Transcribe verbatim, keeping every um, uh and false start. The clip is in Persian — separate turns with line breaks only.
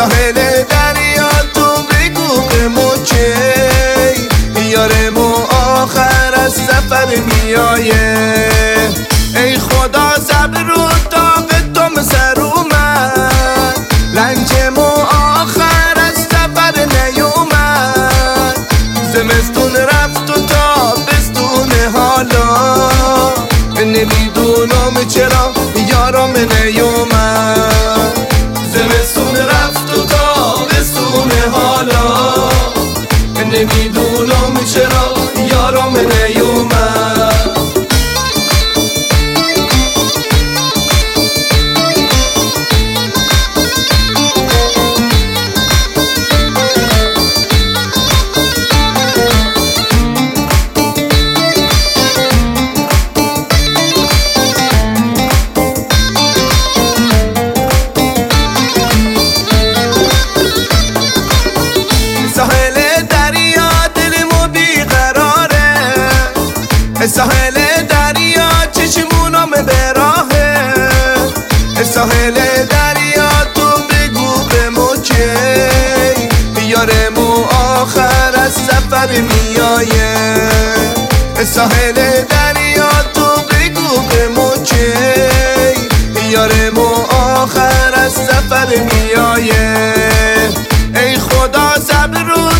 ساحل دریا تو بگو به ما که یارمو آخر از سفر میایه. ای خدا صبر رو طاق تو سر اومد، رنجمو آخر از سفر نیومد. زمستون رفت و تابستون حالا نمیدونم چرا یارم نیومد. زمستون رفت و تابستون حالا نمیدونم چرا یارم نیومد. ساحل دریا چشمونم به راهه، ساحل دریا تو بگو به ما که یارمو آخر از سفر میایه. ساحل دریا تو بگو به ما که یارمو آخر از سفر میایه. ای خدا صبر رو